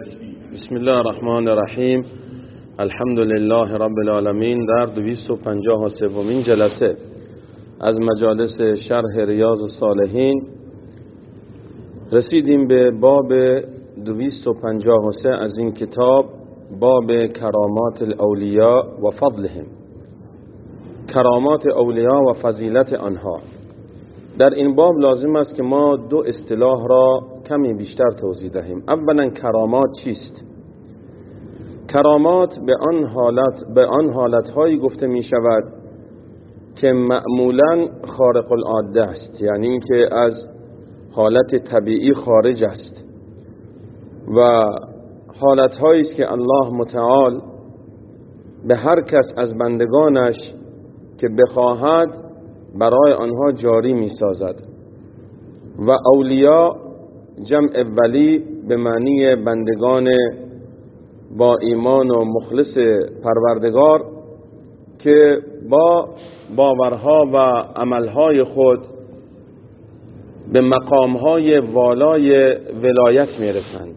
بسم الله الرحمن الرحیم. الحمد لله رب العالمین. در 253 جلسه از مجالس شرح ریاض الصالحین رسیدیم به باب 253 از این کتاب، باب کرامات الاولیاء و فضلهم، کرامات اولیاء و فضیلت آنها. در این باب لازم است که ما دو اصطلاح را کمی بیشتر توضیح دهیم. اولا کرامات چیست؟ کرامات به آن حالت‌هایی گفته می شود که معمولاً خارق العاده است، یعنی اینکه از حالت طبیعی خارج است و حالت‌هایی است که الله متعال به هر کس از بندگانش که بخواهد برای آنها جاری می سازد. و اولیاء جمع ولی به معنی بندگان با ایمان و مخلص پروردگار که با باورها و عملهای خود به مقامهای والای ولایت می رسند.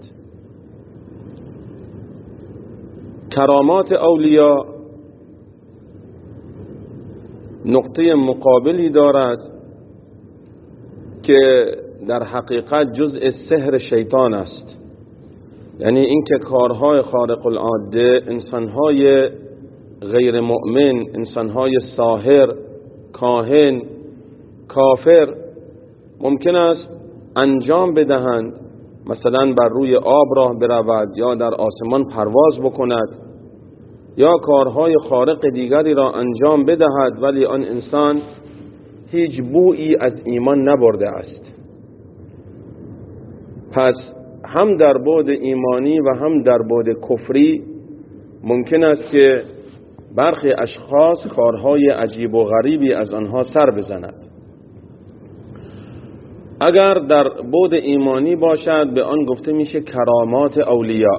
کرامات اولیاء نقطه مقابلی دارد که در حقیقت جزء سحر شیطان است، یعنی اینکه کارهای خارق العاده انسانهای غیر مؤمن، انسانهای ساحر، کاهن، کافر ممکن است انجام بدهند، مثلا بر روی آب راه برود یا در آسمان پرواز بکند یا کارهای خارق دیگری را انجام بدهد، ولی آن انسان هیچ بویی از ایمان نبرده است. پس هم در بعد ایمانی و هم در بعد کفری ممکن است که برخی اشخاص کارهای عجیب و غریبی از آنها سر بزند. اگر در بعد ایمانی باشد به آن گفته میشه کرامات اولیاء،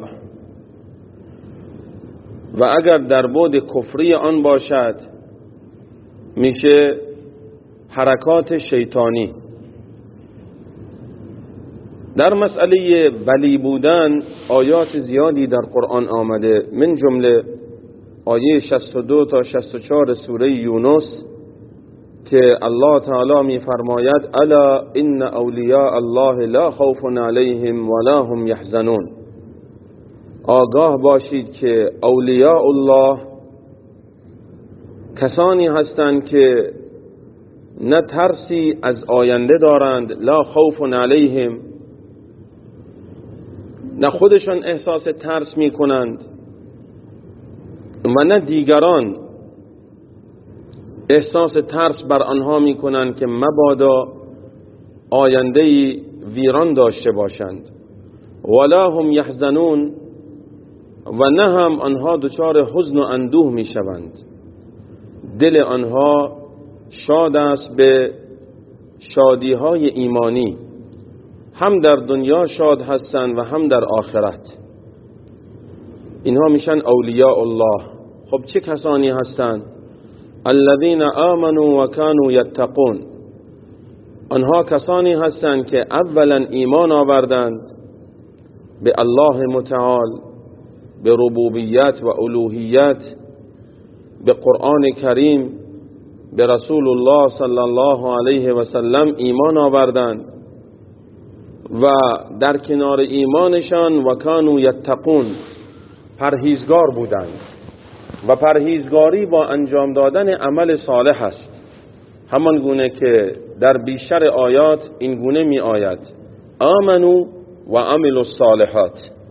و اگر در بعد کفری آن باشد میشه حرکات شیطانی. در مسئله ولی بودن آیات زیادی در قرآن آمده، من جمله آیه 62 تا 64 سوره یونس که الله تعالی می فرماید الا ان اولیاء الله لا خوف علیهم ولا هم یحزنون. آگاه باشید که اولیاء الله کسانی هستند که نه ترسی از آینده دارند، لا خوف علیهم، نه خودشان احساس ترس می کنند و نه دیگران احساس ترس بر آنها می کنند که مبادا آینده ویران داشته باشند. ولا هم یحزنون، و نه هم آنها دچار حزن و اندوه می شوند. دل آنها شاد است به شادی های ایمانی، هم در دنیا شاد هستند و هم در آخرت. اینها میشن اولیاء الله. خب چه کسانی هستند؟ الذين آمنوا و كانوا يتقون. آنها کسانی هستند که اولا ایمان آوردند به الله متعال، به ربوبیت و الوهیت، به قرآن کریم، به رسول الله صلی الله علیه و سلم ایمان آوردند و در کنار ایمانشان و کانوا یتقون پرهیزگار بودند. و پرهیزگاری با انجام دادن عمل صالح است، همان گونه که در بیشتر آیات این گونه می آید آمنو و عملوا الصالحات،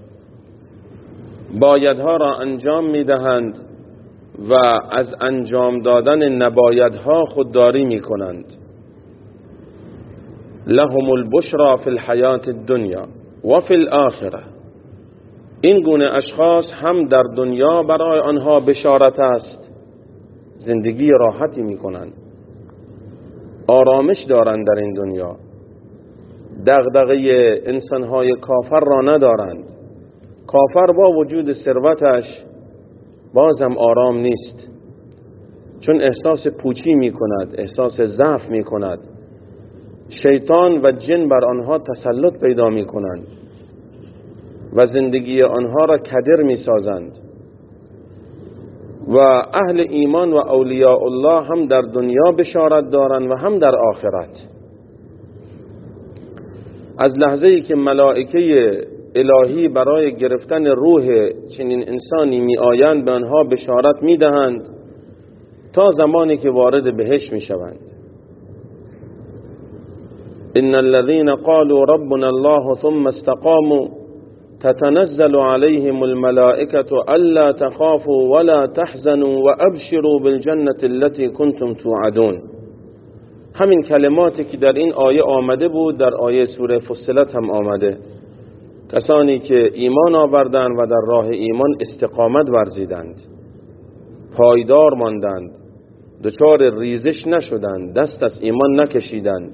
بایدها را انجام می دهند و از انجام دادن نبایدها خودداری می کنند. لهم البشرى فی الحیات الدنیا و فی الاخره. این گونه اشخاص هم در دنیا برای آنها بشارت است، زندگی راحتی می کنند، آرامش دارند در این دنیا، دغدغه انسانهای کافر را ندارند. کافر با وجود ثروتش بازم آرام نیست، چون احساس پوچی می کند، احساس ضعف می کند. شیطان و جن بر آنها تسلط پیدا می کنند و زندگی آنها را کدر می سازند و اهل ایمان و اولیاء الله هم در دنیا بشارت دارند و هم در آخرت. از لحظه‌ای که ملائکه الهی برای گرفتن روح چنین انسانی می آیند به آنها بشارت می دهند تا زمانی که وارد بهشت می شوند. ان الذين قالوا ربنا الله ثم استقاموا تتنزل عليهم الملائكة ألا تخافوا ولا تحزنوا وأبشروا بالجنة التي كنتم توعدون. همین کلماتی که در این آیه آمده بود در آیه سوره فصلت هم آمده. کسانی که ایمان آوردند و در راه ایمان استقامت ورزیدند، پایدار ماندند، دچار ریزش نشدند، دست از ایمان نکشیدند.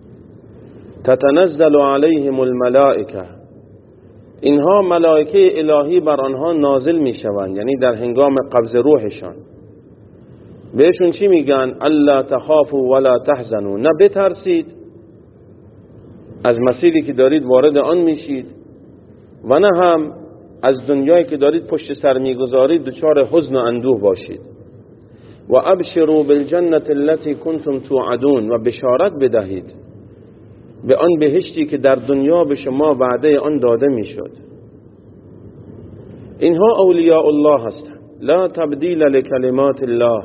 تتنزل علیهم الملائکه، اینها ملائکه الهی بر آنها نازل می شوند، یعنی در هنگام قبض روحشان بهشون چی میگن؟ الا تخافوا ولا تحزنوا، نه بترسید از مسیری که دارید وارد آن میشید و نه هم از دنیایی که دارید پشت سر میگذارید دچار حزن و اندوه باشید. و ابشروا بالجنة التي كنتم توعدون، و بشارت بدهید به آن بهشتی که در دنیا به شما وعده آن داده میشد. اینها اولیاء الله هستند. لا تبدیل لکلمات الله،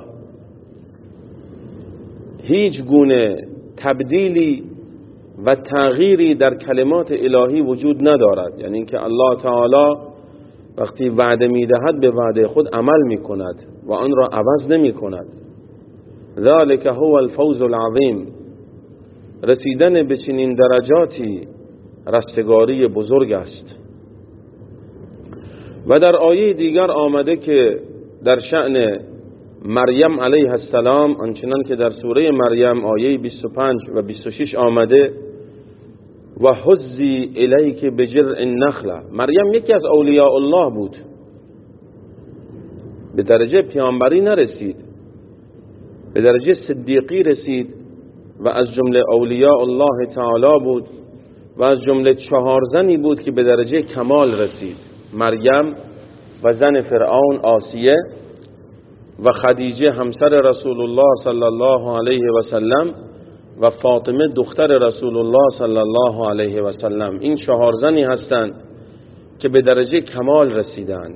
هیچ گونه تبدیلی و تغییری در کلمات الهی وجود ندارد. یعنی اینکه الله تعالی وقتی وعده میدهد به وعده خود عمل میکند و آن را عوض نمی کند. ذلك هو الفوز العظیم، رسیدن به چنین درجاتی رستگاری بزرگ است. و در آیه دیگر آمده که در شأن مریم علیه السلام، آنچنان که در سوره مریم آیه 25 و 26 آمده و حزی الیک بجذع النخله، مریم یکی از اولیاء الله بود، به درجه پیامبری نرسید، به درجه صدیقی رسید و از جمله اولیاء الله تعالی بود و از جمله 4 زنی بود که به درجه کمال رسید: مریم و زن فرعون آسیه و خدیجه همسر رسول الله صلی الله علیه و سلم و فاطمه دختر رسول الله صلی الله علیه و سلم. این 4 زنی هستند که به درجه کمال رسیدند.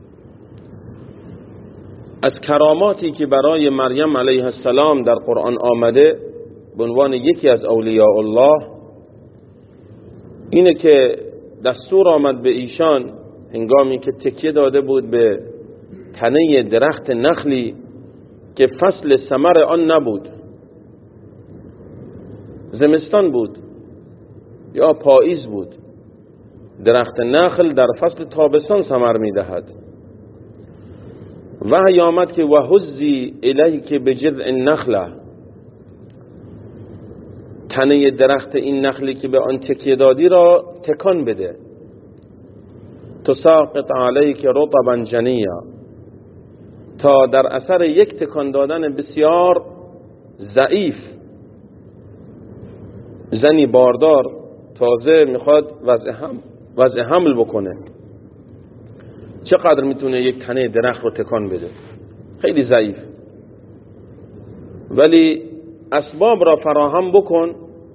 از کراماتی که برای مریم علیه السلام در قرآن آمده به عنوان یکی از اولیاء الله اینه که دستور آمد به ایشان هنگامی که تکیه داده بود به تنه درخت نخلی که فصل ثمر آن نبود، زمستان بود یا پاییز بود، درخت نخل در فصل تابستان ثمر میدهد. وحی آمد که وحزی الیک بجذع النخله، تنه درخت این نخلی که به آن تکیه دادی را تکان بده. تساقط علیک رطبا جنیا، تا در اثر یک تکان دادن بسیار ضعیف، زنی باردار تازه میخواد وضع حمل بکنه، چقدر میتونه یک تنه درخت رو تکان بده؟ خیلی ضعیف. ولی اسباب را فراهم بکن،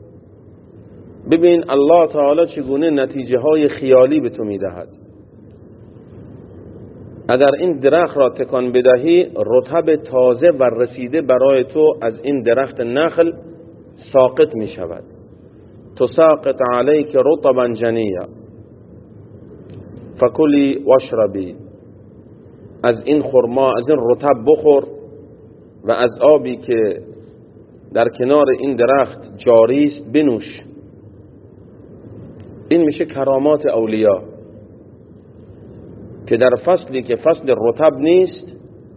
ببین الله تعالی چگونه نتیجه های خیالی به تو میدهد. اگر این درخت را تکان بدهی، رطب تازه و رسیده برای تو از این درخت نخل ساقط می شود. تساقط علیک رطبا جنیا فکلی واشربی، از این خرما، از این رطب بخور و از آبی که در کنار این درخت جاری است بنوش. این میشه کرامات اولیاء که در فصلی که فصل رطب نیست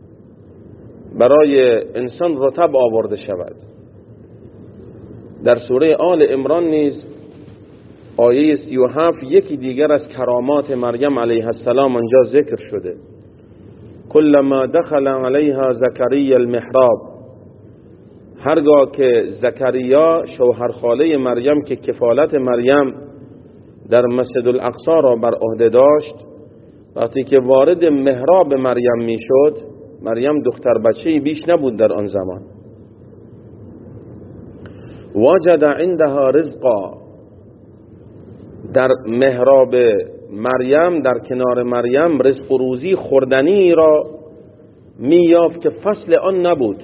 برای انسان رطب آورده شود. در سوره آل عمران نیز آیه 37 یکی دیگر از کرامات مریم علیه السلام آنجا ذکر شده: کلما دخل علیها زکریا المحراب، هرگاه که زکریا شوهرخاله مریم که کفالت مریم در مسجد الاقصی را بر عهده داشت، وقتی که وارد محراب مریم میشد، مریم دختر بچه‌ای بیش نبود در آن زمان، وجد عندها رزقا، در محراب مریم، در کنار مریم رزق و روزی خوردنی را می‌یافت که فصل آن نبود.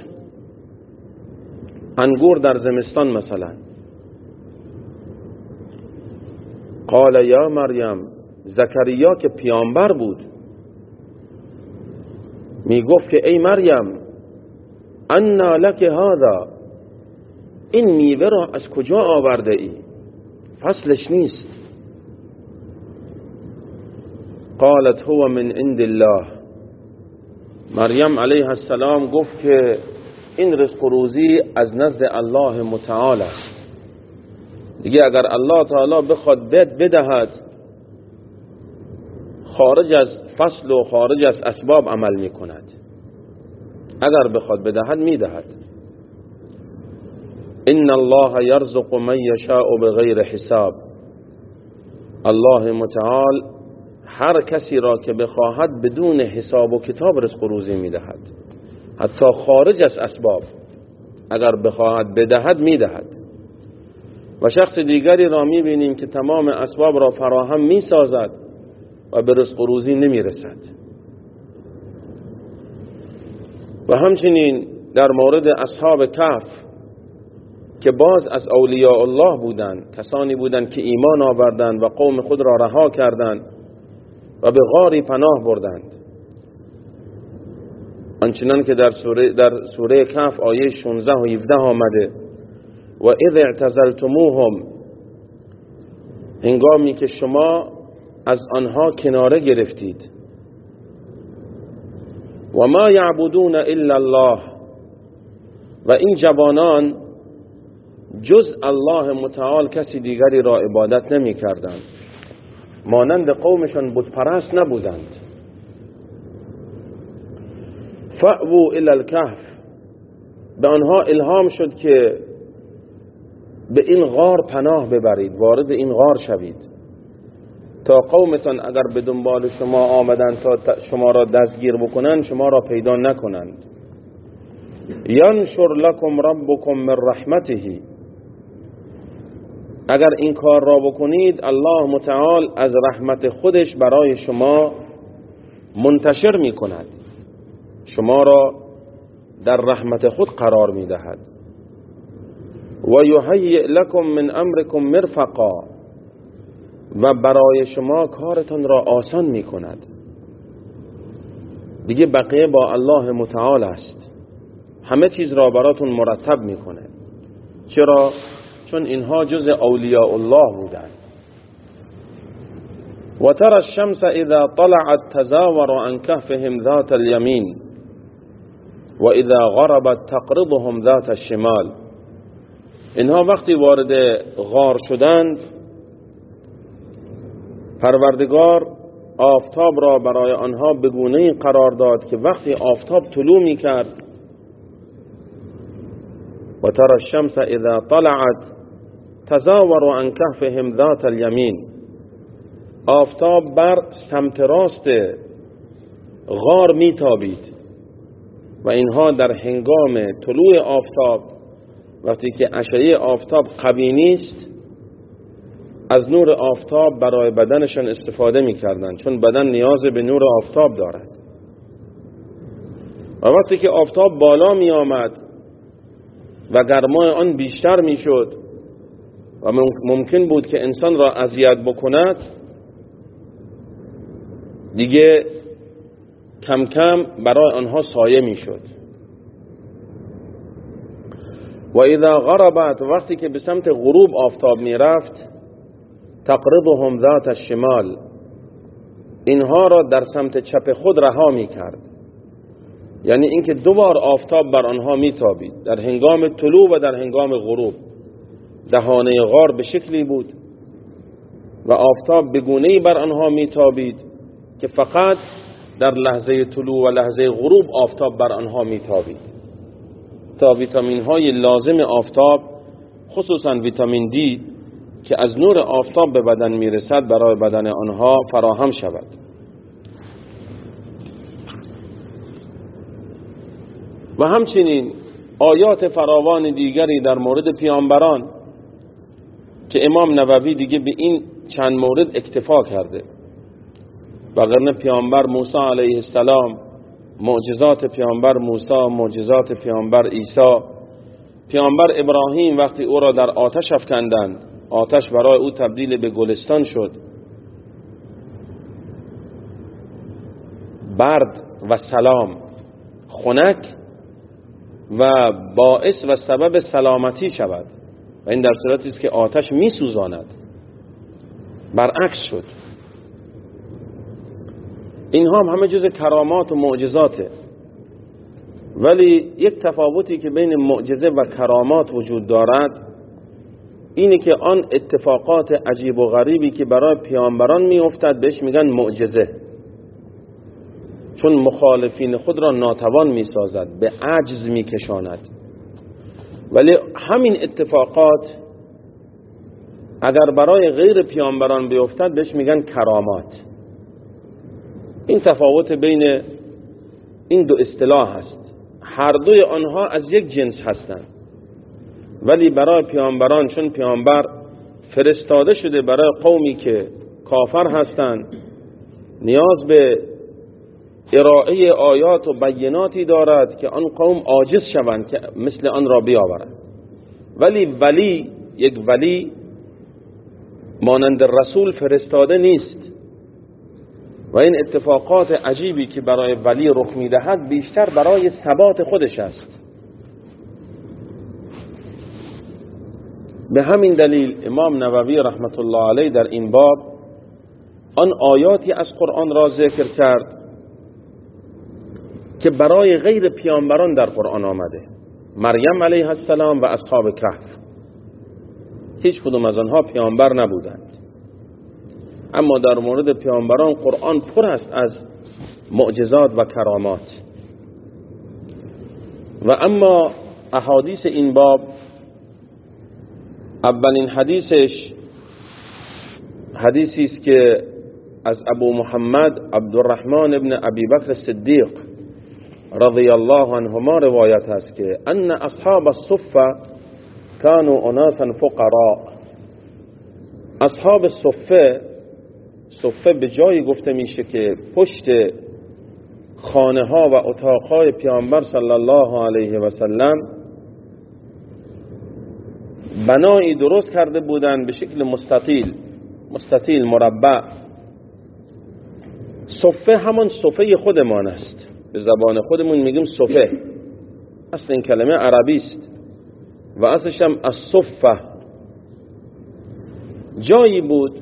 انگور در زمستان مثلا. قال یا مریم، زکریا که پیامبر بود میگفت که ای مریم، انا لک هذا، این میوه را از کجا آورده ای؟ فصلش نیست. قالت هو من عند الله، مریم علیه السلام گفت که این رزق و روزی از نزد الله متعال است. دیگه اگر الله تعالی بخواد بدهد، خارج از فصل و خارج از اسباب عمل می کند. اگر بخواد بدهد می دهد. ان الله یرزق من یشاء بغیر حساب، الله متعال هر کسی را که بخواهد بدون حساب و کتاب رزق و روزی می دهد، حتی خارج از اسباب. اگر بخواهد بدهد می دهد. و شخص دیگری را می بینیم که تمام اسباب را فراهم می سازد و به رزق و روزی نمی رسد. و همچنین در مورد اصحاب کهف که باز از اولیاء الله بودند، کسانی بودند که ایمان آوردند و قوم خود را رها کردند و به غاری پناه بردند، آنچنان که در سوره کهف آیه 16 و 17 آمده: و اذ اعتزلتموهم، هنگامی که شما از آنها کناره گرفتید، و ما یعبدون الا الله، و این جوانان جز الله متعال کسی دیگری را عبادت نمی کردند، مانند قومشان بت پرست نبودند. فأووا الی الکهف، به آنها الهام شد که به این غار پناه ببرید، وارد این غار شوید، تا قومتان اگر به دنبال شما آمدند تا شما را دستگیر بکنند شما را پیدا نکنند. ینشر لکم ربکم من رحمته، اگر این کار را بکنید الله متعال از رحمت خودش برای شما منتشر می کند، شما را در رحمت خود قرار می دهد. و یهیئ لکم من امرکم مرفقا، و برای شما کارتان را آسان می کند. دیگه بقیه با الله متعال است، همه چیز را براتون مرتب می کنه. چرا؟ چون اینها جز اولیاء الله بودند. و ترى الشمس اذا طلعت تزاور عن كهفهم ذات اليمين و اذا غربت تقرضهم ذات الشمال، اینها وقتی وارد غار شدند پروردگار آفتاب را برای آنها به گونه‌ای قرار داد که وقتی آفتاب طلوع می کرد، و ترى الشمس اذا طلعت تزاور عن كهفهم ذات اليمين، آفتاب بر سمت راست غار می تابید و اینها در هنگام طلوع آفتاب وقتی که اشعه آفتاب قوی نیست از نور آفتاب برای بدنشان استفاده می کردند، چون بدن نیاز به نور آفتاب دارد. و وقتی که آفتاب بالا می آمد و گرمای آن بیشتر می شد و ممکن بود که انسان را اذیت بکند، دیگه کم کم برای آنها سایه می شد. و اذا غربت، وقتی که به سمت غروب آفتاب می رفت، تقرضهم ذات الشمال، اینها را در سمت چپ خود رها می کرد. یعنی اینکه دوبار آفتاب بر آنها می تابید، در هنگام طلوع و در هنگام غروب. دهانه غار به شکلی بود و آفتاب به گونه‌ای بر آنها می تابید که فقط در لحظه طلوع و لحظه غروب آفتاب بر آنها می تابید تا ویتامین های لازم آفتاب، خصوصا ویتامین دی که از نور آفتاب به بدن میرسد برای بدن آنها فراهم شود. و همچنین آیات فراوان دیگری در مورد پیامبران که امام نووی دیگه به این چند مورد اکتفا کرده. وگرنه پیامبر موسی علیه السلام، معجزات پیامبر موسی، معجزات پیامبر عیسی، پیامبر ابراهیم وقتی او را در آتش افکندند، آتش برای او تبدیل به گلستان شد، برد و سلام، خنک و باعث و سبب سلامتی شود، و این در صورتی است که آتش می سوزاند. برعکس شد. اینها هم همه جز کرامات و معجزاته. ولی یک تفاوتی که بین معجزه و کرامات وجود دارد اینه که آن اتفاقات عجیب و غریبی که برای پیامبران می افتد بهش میگن معجزه، چون مخالفین خود را ناتوان می سازد، به عجز می کشاند. ولی همین اتفاقات اگر برای غیر پیامبران بیفتد بهش میگن کرامات. این تفاوت بین این دو اصطلاح هست. هر دوی آنها از یک جنس هستند، ولی برای پیامبران، چون پیامبر فرستاده شده برای قومی که کافر هستند، نیاز به ارائه آیات و بیناتی دارد که آن قوم عاجز شوند که مثل آن را بیاورند. ولی یک ولی مانند رسول فرستاده نیست، و این اتفاقات عجیبی که برای ولی رخ میدهد بیشتر برای ثبات خودش است. به همین دلیل امام نووی رحمت الله علیه در این باب آن آیاتی از قرآن را ذکر کرد که برای غیر پیامبران در قرآن آمده. مریم علیه السلام و اصحاب کهف، هیچ کدوم از آنها پیامبر نبودند، اما در مورد پیامبران قرآن پر است از معجزات و کرامات. و اما احادیث این باب، اولین حدیثش حدیثی است که از ابو محمد عبدالرحمن ابن ابی بکر صدیق رضی الله عنهما روایت است که ان اصحاب الصفه كانوا اناسا فقراء. اصحاب صفه به جایی گفته میشه که پشت خانه ها و اتاق های پیامبر صلی الله علیه و سلم بنایی درست کرده بودند به شکل مستطیل مربع. صفه همان صفه خودمان است، به زبان خودمون میگیم صفه، اصل این کلمه عربی است و اصلش هم الصفه. جایی بود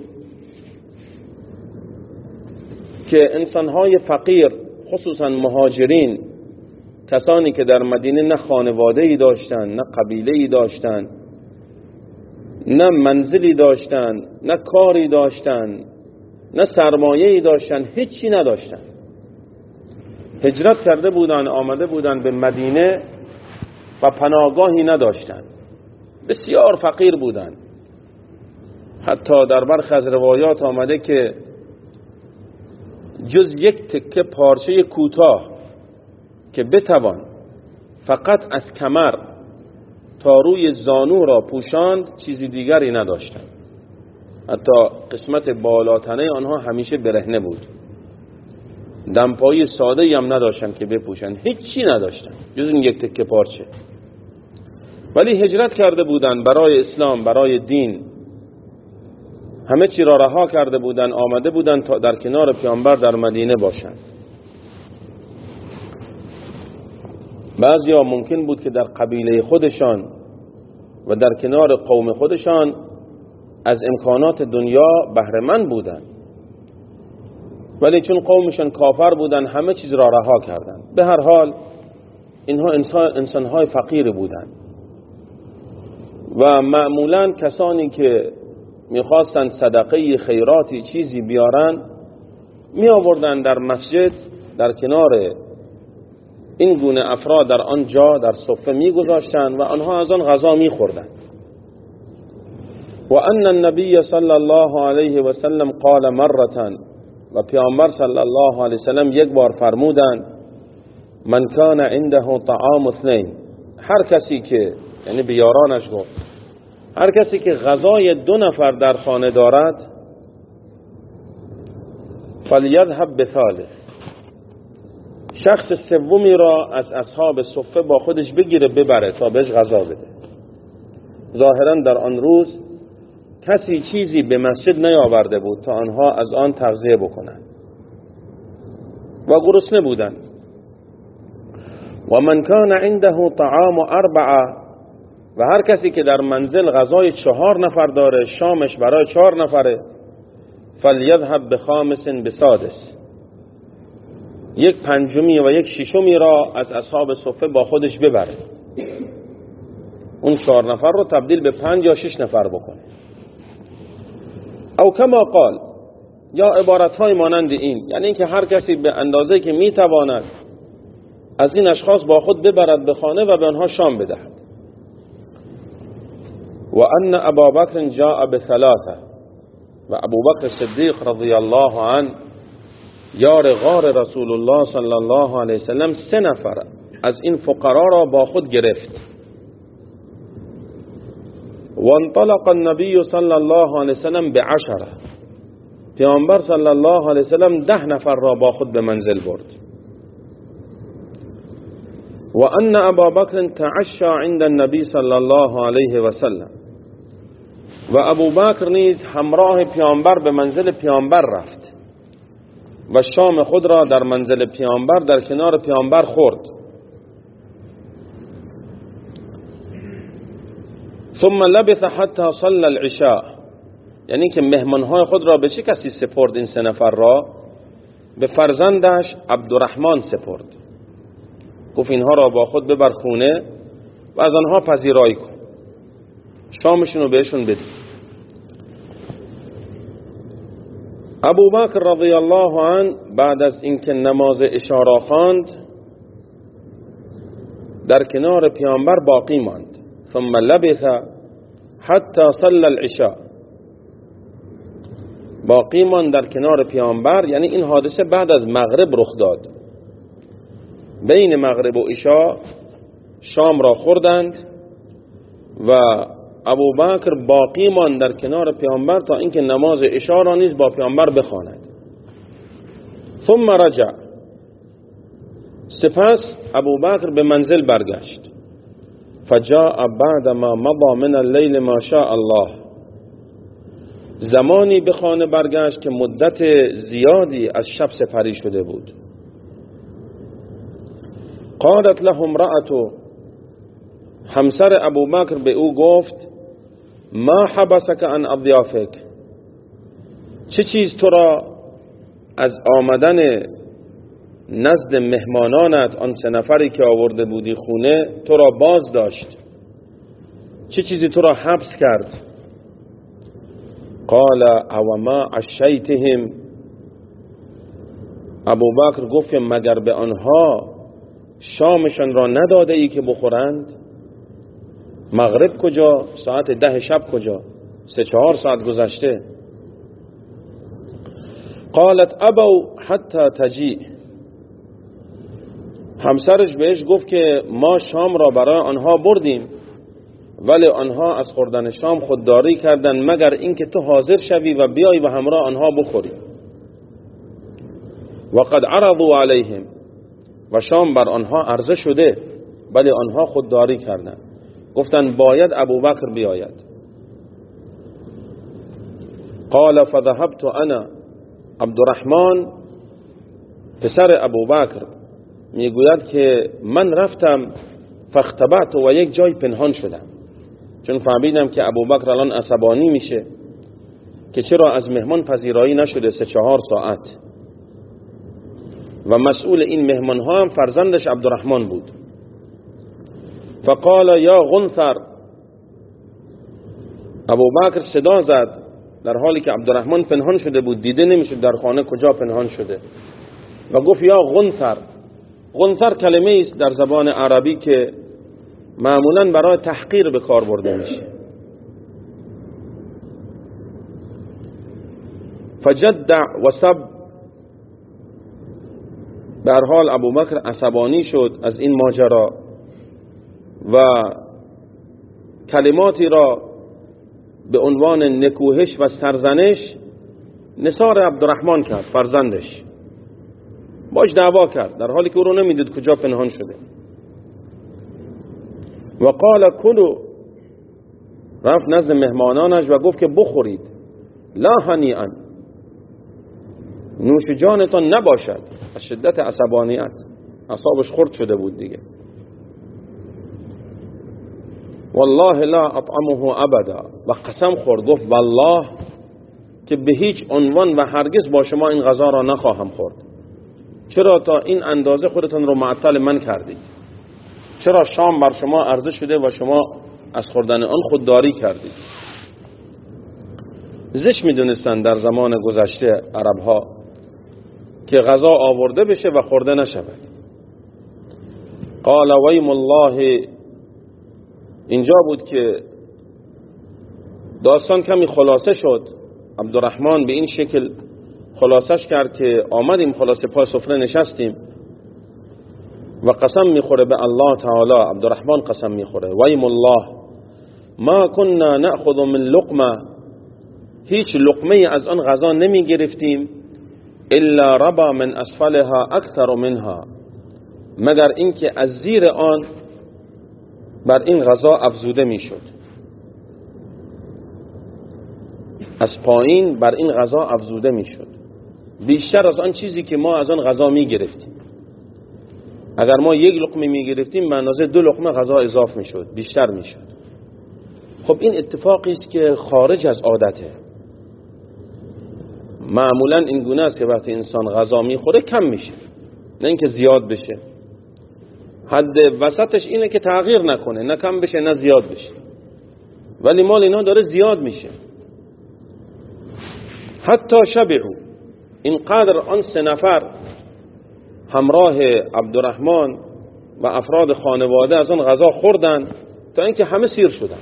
که انسانهای فقیر، خصوصا مهاجرین، کسانی که در مدینه نه خانواده‌ای داشتند، نه قبیله‌ای داشتند، نه منزلی داشتند، نه کاری داشتند، نه سرمایه‌ای داشتند، هیچی نداشتند، هجرت کرده بودند، آمده بودند به مدینه و پناهگاهی نداشتند، بسیار فقیر بودند. حتی در برخی از روایات آمده که جز یک تکه پارچه کوتاه که بتوان فقط از کمر تا روی زانو را پوشاند چیزی دیگری نداشتند. حتی قسمت بالاتنه آنها همیشه برهنه بود، دمپایی ساده هم نداشتند که بپوشند، هیچی نداشتند جز این یک تکه پارچه. ولی هجرت کرده بودند برای اسلام، برای دین، همه چی را رها کرده بودند، آمده بودند تا در کنار پیامبر در مدینه باشند. بعضیا ممکن بود که در قبیله خودشان و در کنار قوم خودشان از امکانات دنیا بهره مند بودند، ولی چون قومشان کافر بودند همه چیز را رها کردند. به هر حال اینها انسانهای فقیر بودند و معمولا کسانی که میخواستن صدقه، خیراتی، چیزی بیارن، می آوردن در مسجد در کنار این گونه افراد در آنجا در صفه می گذاشتن و آنها از آن غذا می خوردن. و ان النبی صلی الله علیه و سلم قال مرة، و پیامبر صلی الله علیه و سلم یک بار فرمودند من کان عنده طعام اثنین، هر کسی که، یعنی به یارانش گفت، هر کسی که غذای 2 نفر در خانه دارد فلیذهب بثالث، شخص سومی را از اصحاب صفه با خودش بگیره ببره تا بهش غذا بده. ظاهرا در آن روز کسی چیزی به مسجد نیاورده بود تا آنها از آن تغذیه بکنند و گرسنه بودند. و من کان عنده طعام 4، و هر کسی که در منزل غذای 4 نفر داره، شامش برای 4 نفره، فلیذهب بخامس بسادس، 1 پنجمی و 1 ششمی را از اصحاب صفه با خودش ببره، اون 4 نفر رو تبدیل به 5 یا 6 نفر بکنه. او کما قال، یا عبارت‌های مانند این، یعنی اینکه هر کسی به اندازه که میتواند از این اشخاص با خود ببرد به خانه و به آنها شام بدهد. و ان ابا بکر جاء بثلاثه، و ابوبکر صدیق رضی الله عنه یار غار رسول الله صلی الله علیه وسلم 3 نفر از این فقرا را با خود گرفت. و انطلق النبی صلی الله علیه وسلم ب10، پیامبر صلی الله علیه وسلم 10 نفر را با خود به منزل برد. و ان ابا بکر تعشى عند النبی صلی الله علیه وسلم، و ابو بکر نیز همراه پیامبر به منزل پیامبر رفت و شام خود را در منزل پیامبر در کنار پیامبر خورد. ثم لبث حتی صلى العشاء، یعنی که مهمانهای خود را به چه کسی سپرد؟ این 3 نفر را به فرزندش عبدالرحمن سپرد. گفت اینها را با خود ببر خونه و از آنها پذیرایی کن، شامشون رو بهشون بده. ابو بکر رضی الله عنه بعد از اینکه نماز عشا را خواند در کنار پیامبر باقی ماند. ثم لبث حتی صلى العشاء، باقی ماند در کنار پیامبر، یعنی این حادثه بعد از مغرب رخ داد. بین مغرب و عشا شام را خوردند و ابو بکر باقی ماند در کنار پیامبر تا اینکه نماز عشا را نیز با پیامبر بخواند. ثم رجع، سپس ابو بکر به منزل برگشت. فجاء بعد ما مضى من اللیل ما شاء الله، زمانی به خانه برگشت که مدت زیادی از شب سپری شده بود. قالت له امرأته، همسر ابو بکر به او گفت ما حبسك عن اضیافک، چه چیز تو را از آمدن نزد مهمانانت، آن 3 نفری که آورده بودی خونه، تو را باز داشت؟ چه چیزی تو را حبس کرد؟ قال او ما عشیتهم، ابو بکر گفت که مگر به آنها شامشان را نداده ای که بخورند؟ مغرب کجا؟ ساعت 10 شب کجا؟ 3-4 ساعت گذشته. قالت ابو حتی تجیء، همسرش بهش گفت که ما شام را برای آنها بردیم ولی آنها از خوردن شام خودداری کردند مگر اینکه تو حاضر شوی و بیای و همراه آنها بخوری. و قد عرضوا علیهم، و شام بر آنها عرضه شده ولی آنها خودداری کردند، گفتند باید ابوبکر بیاید. قال فذهبت انا، عبدالرحمن پسر ابوبکر میگوید که من رفتم فاختبأت و یک جای پنهان شدم، چون فهمیدم که ابوبکر الان عصبانی میشه که چرا از مهمان پذیرایی نشده 3-4 ساعت، و مسئول این مهمان ها هم فرزندش عبدالرحمن بود. فقال یا غنثر، ابوبکر صدا زد در حالی که عبدالرحمن پنهان شده بود، دیده نمیشد در خانه کجا پنهان شده، و گفت یا غنثر. غنثر کلمه است در زبان عربی که معمولا برای تحقیر به کار برده میشه. فجدع و سب. به هر حال ابوبکر عصبانی شد از این ماجرا و کلماتی را به عنوان نکوهش و سرزنش نثار عبدالرحمن کرد، فرزندش. باش دعوا کرد در حالی که او رو نمیدید کجا پنهان شده. و قال کلوا، رفت نزد مهمانانش و گفت که بخورید، لا هنیئا، نوش جانتان نباشد. از شدت عصبانیت اعصابش خرد شده بود دیگه. والله لا اطعمه ابدا، و قسم خورد، گفت والله که به هیچ عنوان و هرگز با شما این غذا را نخواهم خورد. چرا تا این اندازه خودتان رو معطل من کردید؟ چرا شام بر شما عرضه شده و شما از خوردن آن خودداری کردید؟ زشت میدونستن در زمان گذشته عرب ها که غذا آورده بشه و خورده نشود. قال ویم الله، اینجا بود که داستان کمی خلاصه شد. عبدالرحمن به این شکل خلاصش کرد که آمدیم خلاصه پای سفره نشستیم و قسم میخوره به الله تعالی. عبدالرحمن قسم میخوره ویم الله ما كنا نأخذ من لقمه، هیچ لقمه از آن غذا نمی گرفتیم الا ربا من اسفلها اکثر منها، مگر اینکه از زیر آن بر این غذا افزوده میشد، از پایین بر این غذا افزوده میشد، بیشتر از آن چیزی که ما از آن غذا می گرفتیم. اگر ما یک لقمه می گرفتیم به اندازه 2 لقمه غذا اضافه میشد، بیشتر میشد. خب این اتفاقی است که خارج از عادته. معمولا این گونه است که وقتی انسان غذا میخوره کم میشه، نه اینکه زیاد بشه. حد وسطش اینه که تغییر نکنه، نه کم بشه نه زیاد بشه. ولی مال اینا داره زیاد میشه. حتی شبعوا، اینقدر آن 3 نفر همراه عبدالرحمن و افراد خانواده از آن غذا خوردن تا اینکه همه سیر شدن،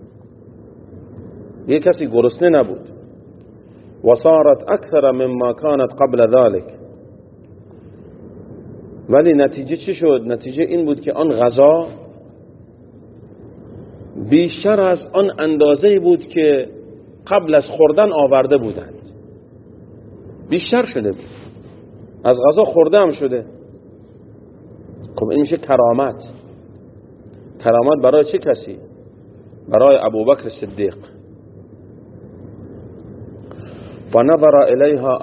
یک کسی گرسنه نبود. و صارت اکثر مما كانت قبل ذلك، ولی نتیجه چی شد؟ نتیجه این بود که آن غذا بیشتر از آن اندازه بود که قبل از خوردن آورده بودند. بیشتر شده بود، از غذا خورده هم شده. خب این میشه کرامت. کرامت برای چه کسی؟ برای ابوبکر صدیق. فنظر الیها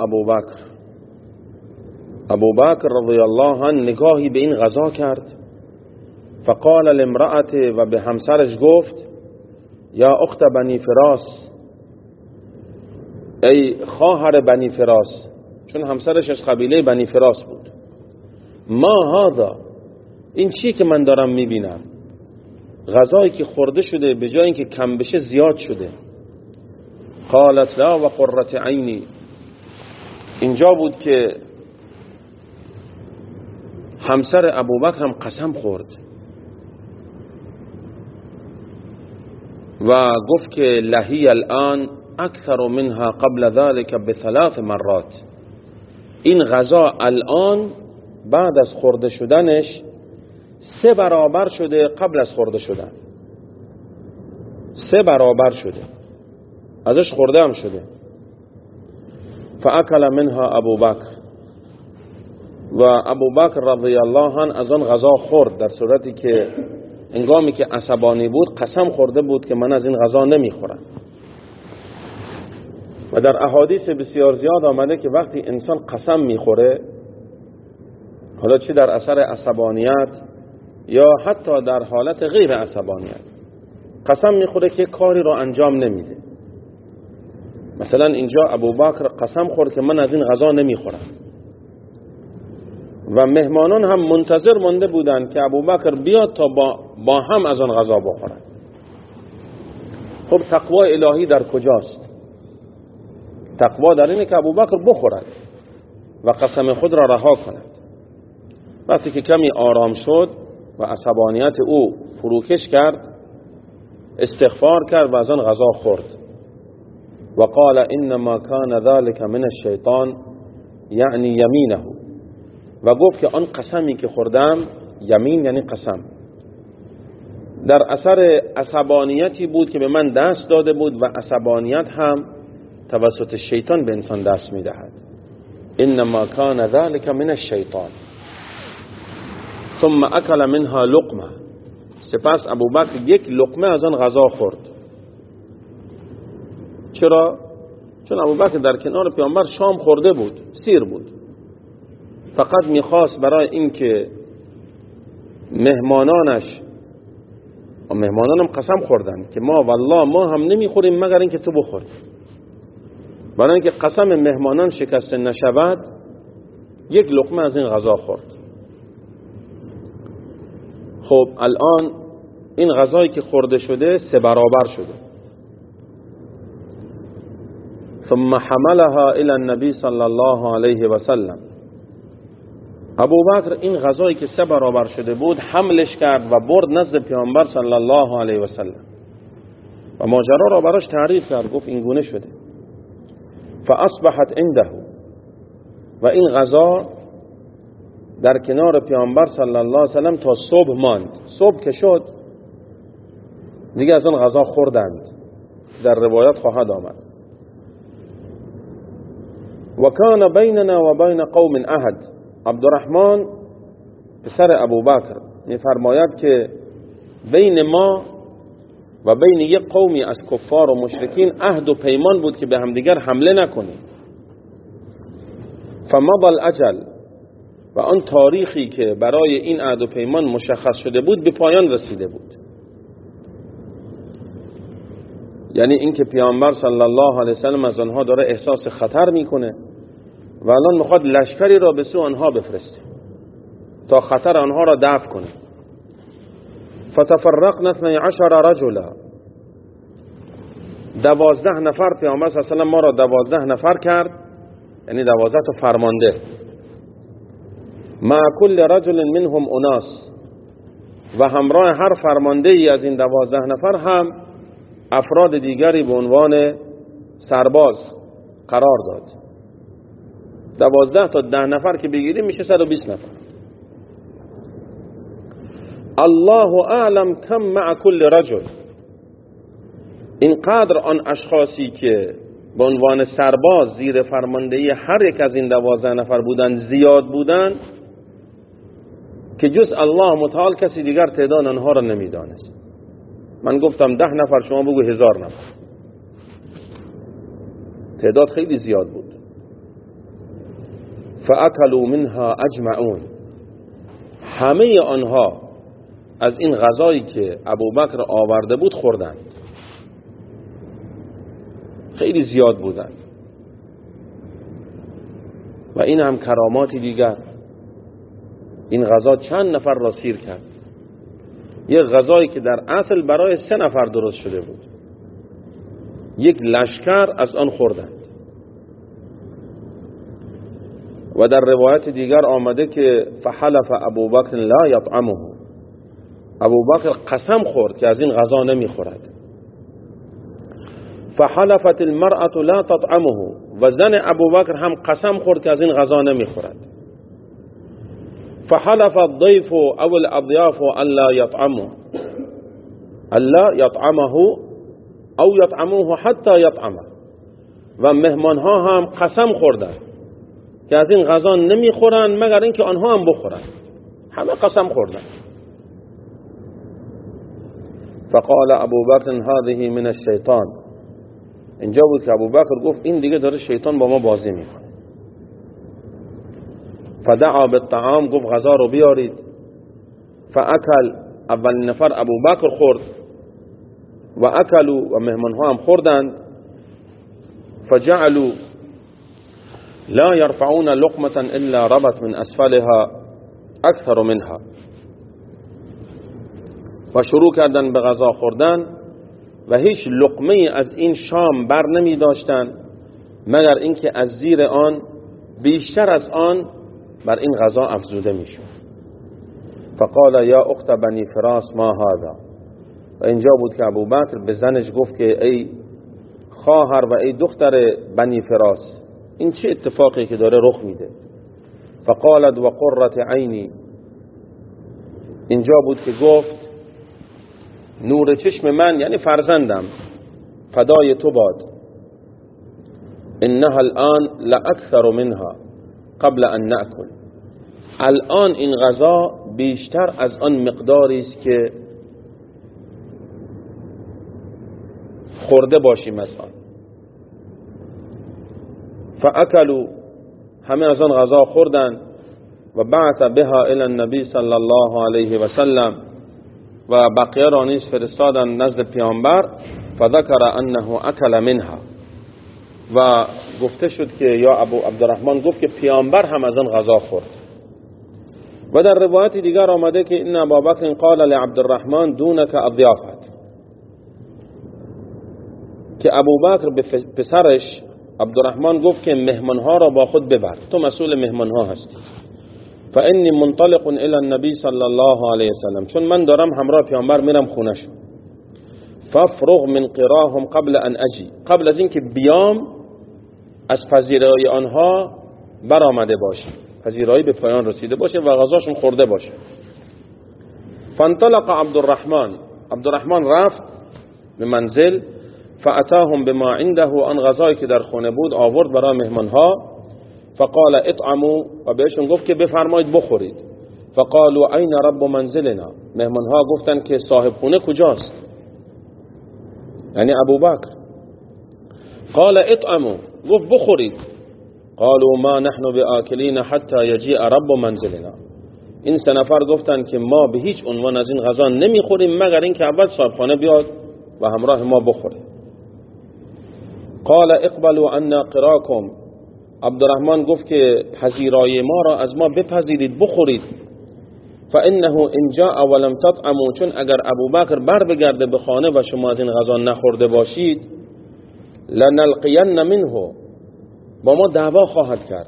ابوبکر رضی الله عنه نگاهی به این غذا کرد. فقال لامرأته، و به همسرش گفت یا اخت بنی فراس، ای خواهر بنی فراس، چون همسرش از قبیله بنی فراس بود. ما هذا، این چی که من دارم میبینم؟ غذایی که خورده شده به جای اینکه کم بشه زیاد شده. قالت لا و قرة عینی، اینجا بود که همسر ابوبکر هم قسم خورد و گفت که لهی الان اکثر منها قبل ذلك ب3 مرات، این غذا الان بعد از خورده شدنش 3 برابر شده قبل از خورده شدن. 3 برابر شده، ازش خورده هم شده. فاکل منها ابوبکر، و ابوبکر رضی الله عنه از آن غذا خورد، در صورتی که انگامی که عصبانی بود قسم خورده بود که من از این غذا نمیخورم. و در احادیث بسیار زیاد آمده که وقتی انسان قسم میخوره، حالا چه در اثر عصبانیت یا حتی در حالت غیر عصبانیت، قسم میخوره که کاری رو انجام نمیده. مثلا اینجا ابوبکر قسم خورد که من از این غذا نمیخورم و مهمانان هم منتظر مانده بودند که ابوبکر بیاد تا با هم از آن غذا بخورند. خب تقوای الهی در کجاست؟ تقوا در اینه که ابوبکر بخورد و قسم خود را رها کند. وقتی که کمی آرام شد و عصبانیت او فروکش کرد، استغفار کرد و از آن غذا خورد. و قال انما کان ذلك من الشیطان یعنی یمینه، و گفت که آن قسمی که خوردم، یمین یعنی قسم، در اثر عصبانیتی بود که به من دست داده بود و عصبانیت هم توسط شیطان به انسان دست میدهد. انما کان ذلك من الشیطان. ثم اکل منها لقمه، سپس ابوبکر یک لقمه از آن غذا خورد. چرا؟ چون ابوبکر در کنار پیامبر شام خورده بود، سیر بود، فقط میخواست برای اینکه مهمانانم قسم خوردن که ما والله ما هم نمیخوریم مگر اینکه تو بخوری، برای اینکه قسم مهمانان شکسته نشود یک لقمه از این غذا خورد. خب الان این غذایی که خورده شده 3 برابر شده. ثم حملها الى النبي صلی الله علیه و سلم، ابوبکر این غذایی که 3 برابر شده بود حملش کرد و برد نزد پیامبر صلی الله علیه و سلم و ماجرا را براش تعریف کرد، گفت این گونه شده. فاصبحت عنده، و این غذا در کنار پیامبر صلی الله علیه و سلم تا صبح ماند. صبح که شد دیگه از اون غذا خوردند، در روایت خواهد آمد. و کان بیننا و بین قوم عهد، عبدالرحمن پسر ابوبکر می‌فرماید که بین ما و بین یک قومی از کفار و مشرکین عهد و پیمان بود که به همدیگر حمله نکنیم. فمضى الاجل، و آن تاریخی که برای این عهد و پیمان مشخص شده بود به پایان رسیده بود. یعنی اینکه پیامبر صلی الله علیه وسلم از آنها داره احساس خطر میکنه و الان میخواد لشکری را به سوی آنها بفرسته تا خطر آنها را دفع کنه. فتفرقنا 12 رجلا، 12 نفر پیامبر صلی الله علیه وسلم ما را 12 نفر کرد، یعنی 12 تا فرمانده. مع كل رجل منهم اناس، و همراه هر فرمانده ای از این 12 نفر هم افراد دیگری به عنوان سرباز قرار داد. 12 تا 10 نفر که بگیریم میشه 120 نفر. الله اعلم کم مع كل رجل، اینقدر آن اشخاصی که به عنوان سرباز زیر فرماندهی هر یک از این 12 نفر بودند زیاد بودند که جز الله متعال کسی دیگر تعداد آنها را نمیدانست. من گفتم 10 نفر، شما بگو 1000 نفر. تعداد خیلی زیاد بود. فاکلوا منها اجمعون، همه آنها از این غذایی که ابوبکر آورده بود خوردند. خیلی زیاد بودند. و این هم کراماتی دیگر. این غذا چند نفر را سیر کرد. یک غذایی که در اصل برای 3 نفر درست شده بود، یک لشکر از آن خوردند. و در روایت دیگر آمده که فحلف ابوبکر لا یطعمه، ابوبکر قسم خورد که از این غذا نمیخورد. فحلفت المرأة لا تطعمه، و زن ابوبکر هم قسم خورد که از این غذا نمیخورد. فحلف الضيف او الاضياف الا يطعمه، الا يطعمه او يطعموه حتى يطعمه، و مهمان ها هم قسم خوردند که از این غذا نمیخورند مگر اینکه آنها هم بخورند. همه قسم خوردند. فقال ابوبکر هذه من الشیطان، اینجا بود که ابوبکر گفت این دیگه داره شیطان با ما بازی میکنه. فدعا بالطعام، گفت غذا رو بیارید. فاکل، اول نفر ابوبکر خورد و اکلوا، و مهمان ها هم خوردند. فجعلوا لا يرفعون لقمة الا ربت من اسفلها اکثر منها، و شروع کردن به غذا خوردن و هیچ لقمه از این شام بر نمی داشتن مگر اینکه از زیر آن بیشتر از آن بر این غذا افزوده می شود. فقال یا اخت بنی فراس ما هذا، و اینجا بود که ابوبکر به زنش گفت که ای خواهر و ای دختر بنی فراس، این چه اتفاقی که داره رخ میده؟ فقالت و قرة عینی، اینجا بود که گفت نور چشم من یعنی فرزندم فدای تو باد. انها الان لاکثر منها قبل ان ناکل، الان این غذا بیشتر از آن مقداری است که خورده باشیم از آن. فاکلوا، همه از آن غذا خوردن. و بعث بها الى النبی صلی الله علیه و سلم، و بقیه را نیز فرستادن نزد پیامبر. فذکر انه اکل منها، و گفته شد که یا ابو عبدالرحمن گفت که پیامبر هم از آن غذا خورد. و در روایت دیگر آمده که ان ابابکر قال لعبدالرحمن دونک الضیافت، که ابوبکر به پسرش عبدالرحمن گفت که مهمانها را با خود ببر، تو مسئول مهمانها هستی. فانی منطلق الی النبی صلی الله علیه وسلم، چون من دارم همراه پیامبر میرم خونه شو. فافرغ من قراهم قبل ان اجی، قبل از اینکه بیام از پذیرایی آنها برآمده باشه، پذیرایی به پایان رسیده باشه و غذاشون خورده باشه. فانطلق عبدالرحمن رفت به منزل. فاتاهم بما عنده، آن غذایی که در خونه بود آورد برای مهمانها. فقال اطعموا، و بهشون گفت که بفرمایید بخورید. فقالوا این رب منزلنا، مهمانها گفتن که صاحب خونه کجاست؟ یعنی ابوبکر. قال اطعموا، گفت بخورید. قالوا ما نحن بآکلین حتی یجیء رب منزلنا، این سه نفر گفتن که ما به هیچ عنوان از این غذا نمیخوریم مگر اینکه اول صاحب خانه بیاد و همراه ما بخوره. قال اقبلوا عنا قراکم، عبدالرحمن گفت که پذیرای ما را از ما بپذیرید، بخورید. فانه ان جاء ولم تطعموا، چون اگر ابوبکر بر بگرده به خانه و شما از این غذا نخورده باشید، لنلقین منه، با ما دعوا خواهد کرد.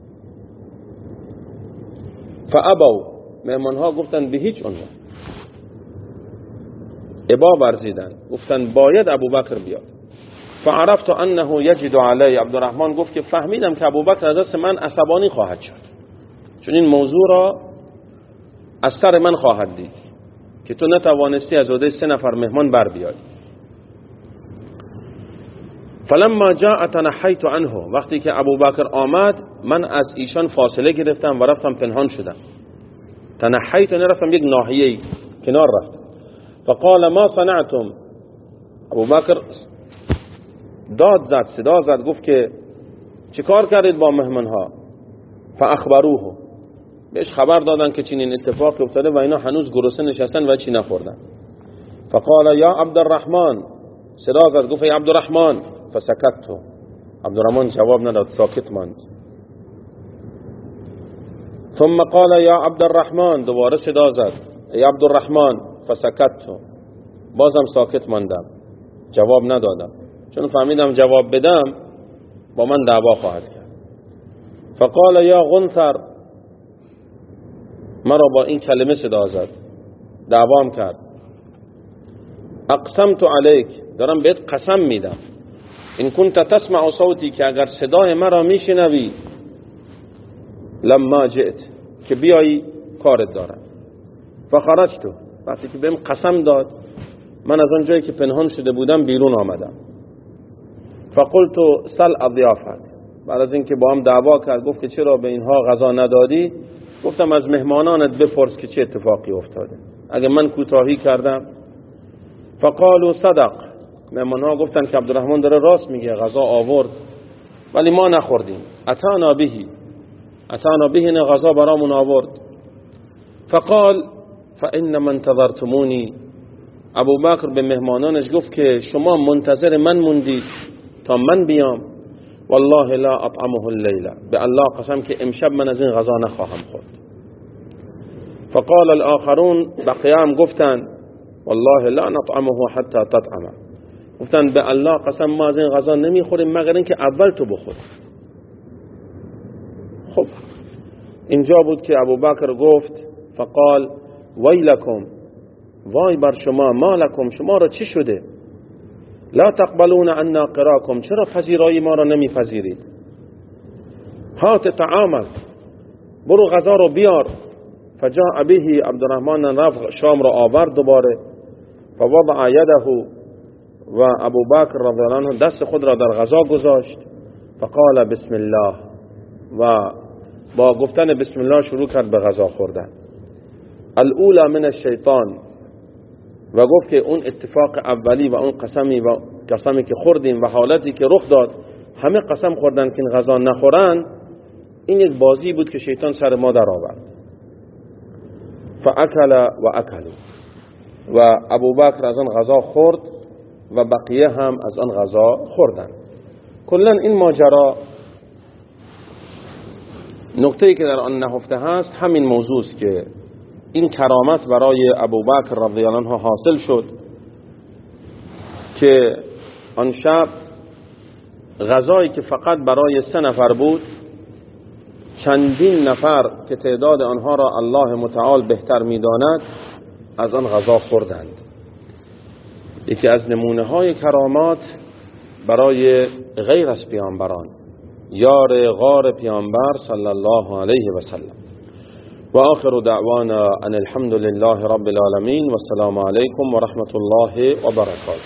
فابوا، مهمانها گفتن به هیچ عنوان، ابا ورزیدن، گفتن باید ابوبکر بیاد. فعرفت انه یجد علی، عبدالرحمن گفت که فهمیدم که ابوبکر از دست من عصبانی خواهد شد، چون این موضوع را از سر من خواهد دید که تو نتوانستی از عهده 3 نفر مهمان بر بیای. فلما جاء تنحیت عنه، وقتی که ابوبکر آمد من از ایشان فاصله گرفتم و رفتم پنهان شدم. تنحیت، نرفتم یک ناحیه کنار رفتم. فقال ما صنعتم، ابوبکر داد زد، صدا زد، گفت که چیکار کردید با مهمانها؟ فاخبروه، بهش خبر دادن که چنین اتفاقی افتاده و اینا هنوز گرسنه نشستن و چی نخوردن. فقال یا عبدالرحمن، صدا زد، گفت ای عبدالرحمن. فسکت، عبدالرحمن جواب نداد، ساکت ماند. ثم قال یا عبدالرحمن، دوباره صدا زد، ای عبدالرحمن. فسکت، بازم ساکت ماندم، جواب ندادم، چون فهمیدم جواب بدم با من دعوا خواهد کرد. فقال یا غنثر، مرا با این کلمه صدا زد، دعوام کرد. اقسمت علیک، دارم بهت قسم میدم، این کنت تسمع صوتی، که اگر صدای مرا میشنوی، لما جئت، که بیایی کارت دارم. فخرجت، وقتی که بهم قسم داد من از آن جایی که پنهان شده بودم بیرون آمدم. فقلت سل اضیافت، بعد از اینکه با هم دعوا کرد گفت که چرا به اینها غذا ندادی، گفتم از مهمانانت بپرس که چه اتفاقی افتاده، اگه من کوتاهی کردم. فقالوا صدق، مهمانها گفتن که عبدالرحمن داره راست میگه، غذا آورد ولی ما نخوردیم. اتانا بهی، نه غذا برامون آورد. فقال فان من انتظرتمونی، ابوبکر به مهمانانش گفت که شما منتظر من موندید تا من بیام. والله لا اطعمه اللیله، به الله قسم که امشب من از این غذا نخواهم خورد. فقال الاخرون، بقیه هم گفتن والله لا نطعمه حتى تطعمه، گفتن به الله قسم ما از این غذا نمیخوریم مگر اینکه اول تو بخوری. خب اینجا بود که ابوبکر گفت فقال ویلکم، وای بر شما، ما لکم، شما را چی شده؟ لا تقبلون عنا قراکم، چرا پذیرایی ما را نمیپذیرید؟ هات طعامک، برو غذا رو بیار. فجاء به، عبدالرحمن رفت شام را آورد دوباره. فوضع یده، و ابوبکر رضی الله عنه دست خود را در غذا گذاشت. فقال بسم الله، و با گفتن بسم الله شروع کرد به غذا خوردن. الاولی من الشیطان، و گفت که اون اتفاق اولی و اون قسمی که خوردیم و حالتی که رخ داد، همه قسم خوردن که این غذا نخورن، این یک بازی بود که شیطان سر ما در آورد. فاکل و اکلوا، و ابوبکر از آن غذا خورد و بقیه هم از آن غذا خوردن. کلا این ماجرا نکته‌ای که در آن نهفته هست همین موضوع است که این کرامت برای ابوبکر رضی الله عنه حاصل شد که آن شب غذایی که فقط برای 3 نفر بود، چندین نفر که تعداد آنها را الله متعال بهتر می‌داند از آن غذا خوردند. یکی از نمونه های کرامات برای غیر از پیامبران، یار غار پیامبر صلی الله علیه و سلم. و آخر دعوانا ان الحمد لله رب العالمین و السلام علیکم و رحمت الله و برکاته.